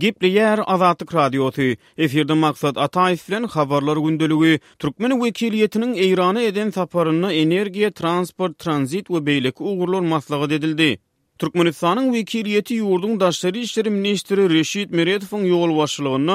Gepli yer Azatlyk radiosu. Efirde maksat Ataýew bilen habarlar gündeligi. Türkmen wekiliýetiniň Eýrana eden saparyna energiýa, transport, transit we beýleki ugurlar maslahat edildi. Türkmenistanyň wekiliýeti ýurdun daşary işleri ministri Reşit Meredowyň ýol başçylygyna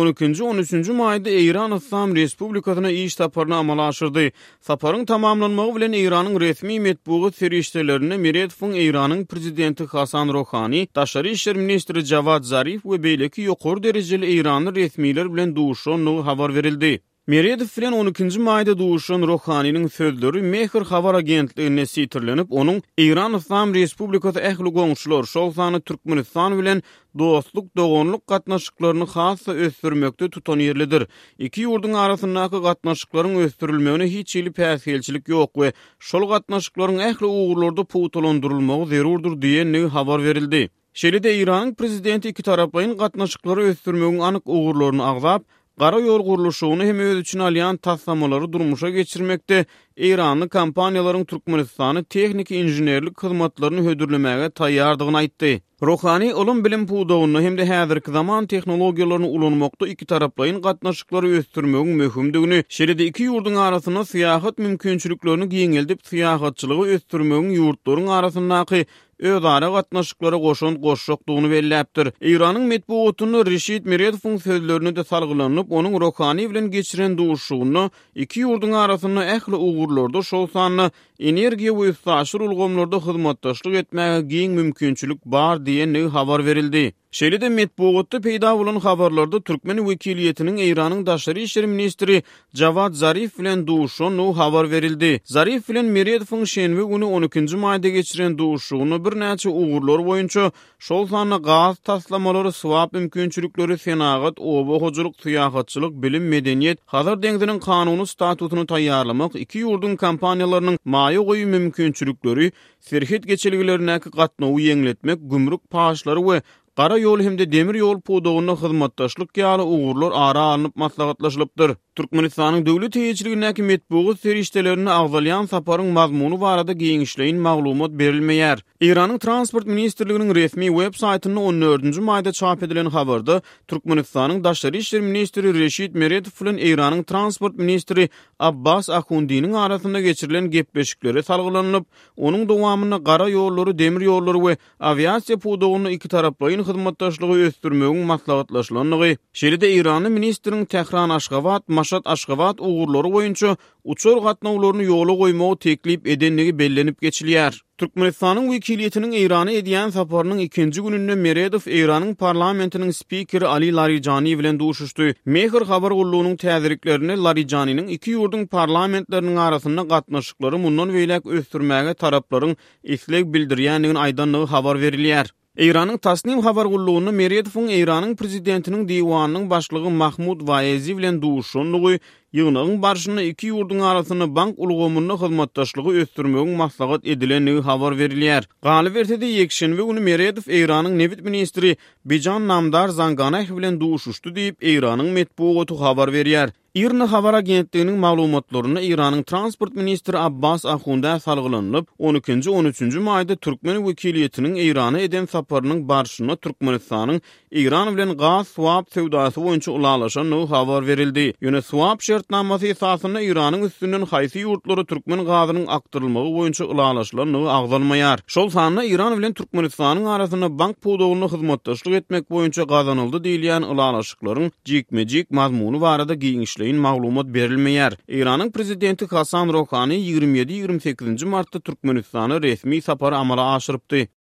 12-13 maýda Eýran Islam Respublikasyna iş saparyny amala aşyrdy. Saparyň tamamlanmagy bilen Eýranyň resmi medbugy serişdelerine Meredowyň Eýranyň prezidenti Hasan Rohani, daşary işleri ministri Javad Zarif we beýleki ýokary derejeli Eýrany resmiler bilen duşanyny habar verildi. Meredow bilen 12-nji maýda duşan Rohanynyň sözleri Mehr habar agentligine sitirlenip, onuň Eýran Islam Respublikasy ähli goňşular şolsany Türkmenistan bilen dostluk, dogonluk gatnaşyklaryny hassa ösdürmekde tutan ýerlidir. Iki ýurduň arasyndaky gatnaşyklaryň ösdürilmegine hiç ýyly päsgelçilik ýok we şol gatnaşyklaryň ähli ugurlarda puwtalandyrylmagy zerurdur diýen habar verildi. Şeýle-de Eýranyň prezidenti iki taraplaryň gatnaşyklary ösdürmegiň anyk ugurlaryny agzap, Gara ýol gurulşygyny hem öz üçin alýan taslamalary durmuşa geçirmekde Eýranly kompaniýalaryň Türkmenistany tehnik inženerlik hyzmatlaryny hödürlemäge taýýardygyny aýtdy. Rohani ulum bilim puwdagyny hem-de häzirki zaman tehnologiýalaryny ulanmakda iki taraplaryň gatnaşyklary ösdürmegiň möhümdigini, şeýle-de iki ýurduň arasyna syýahat mümkinçiliklerini giňeldip syýahatçylygy ösdürmegiň ýurtlaryň arasyndaky özara gatnaşyklara goşşokdugyny belläpdir. Eýranyň medbuatyny Reşit Meredowyň sözlerini de salgylanyp, onuň Rohani bilen geçiren duşugyny iki ýurduň arasyna ähli ugurlarda şol sanly energiýa we taşyr ulgamlarda hyzmatdaşlyk etmäge giň mümkinçilik bar diýen habar verildi. Şeýle-de medbuatda peýda bolan habarlarda Türkmen wekiliýetiniň Eýranyň daşary işleri ministri Javad Zarif bilen duşany habar verildi. Zarif bilen Meredowyň şenbe güni 12-nji maýda geçiren duşugyny bir näçe ugurlar boýunça şol sanly gaz taslamalary, swap mümkinçilikleri, senagat, oba hojuluk, syýahatçylyk, bilim, medeniýet, hazır deňdiniň kanuny statutyny taýýarlamak, iki ýurdun kompaniýalarynyň maýa goýu mümkinçilikleri, serhet geçeliglerine gatnawy ýeňletmek, gümrük paşlary we Gara ýol hemde demir ýol puwdagyna hyzmatdaşlyk ýaly ugurlar ara alınıp maslahatlaşylypdyr. Türkmenistanyň döwlet heýetçiligindäki medbugy serişdelerini agzalýan saparyň mazmuny barada giňişleýin maglumat berilmeýär. Eýranyň transport ministrliginiň resmi web saýtyny 14-nji maýda çap edilen habarda Türkmenistanyň daşary işleri ministri Reşit Meredow bilen Eýranyň transport ministri Abbas Akhundiň arasynda geçirilen gepleşikleri salgylanyp, onuň dowamyna gara ýollary, demir ýollary we aviasiýa puwdagyny iki taraplaryň hyzmatdaşlygy ösdürmegiň maslahatlaşylanyny, şeýle-de Eýranyň ministriniň Tehran Aşgabat, Maşat Aşgabat ugurlary boýunça uçur gatnawlaryny ýola goýmagy teklip edenligi bellenip geçilýär. Türkmenistanyň wekiliýetiniň Eýrana edýän saparynyň ikinji gününde Meredow Eýranyň parlamentiniň spikeri Ali Larijani bilen duşuşdy. Mehr habar gullugynyň täziriklerini Larijanynyň iki ýurdun parlamentleriniň arasynda gatnaşyklary mundan beýlek ösdürmäge taraplaryň isleg bildirýändigini aýdanlygy habar berilýär. Eýranyň Tasnim habar gullugyny Meredowyň Eýranyň prezidentiniň diwanynyň başlygy Mahmud Vaezi bilen duşanyny ýygnagyň barşyny iki ýurdun arasyna bank ulgamyny hyzmatdaşlygy ösdürmegiň maslahat edilenligi habar berilýär. Galyp ertede ýekşenbe güni Meredow Eýranyň Newit ministri Bijan Namdar Zanganah bilen duşuşdy diýip Eýranyň medbuaty habar berýär. İRNA habar agentliginiň maglumatlaryna Eýranyň transport ministri Abbas Akhunda salgylanyp, 12-13 maýda Türkmen wekiliýetiniň Eýrana eden saparynyň barşyna Türkmenistanyň Eýran bilen gaz swap sewdasy boýunça ulalaşanyny habar verildi. Ýöne swap şertnamasy esasynda Eýranyň üstünden haýsy ýurtlary Türkmen gazynyň aktarylmagy boýunça ulalaşylanyny agzalmaýar. Şol sanyna Eýran bilen Türkmenistanyň arasyna bank puwdagyny hyzmatdaşlyk etmek boýunça gazanyldy diýilýän ulalaşyklaryň jikmejik mazmuny barada giňişli maglumat berilmeýär. Eýranyň prezidenti Hasan Rohani 27-28 martda Türkmenistana resmi sapary amala aşyrypdy.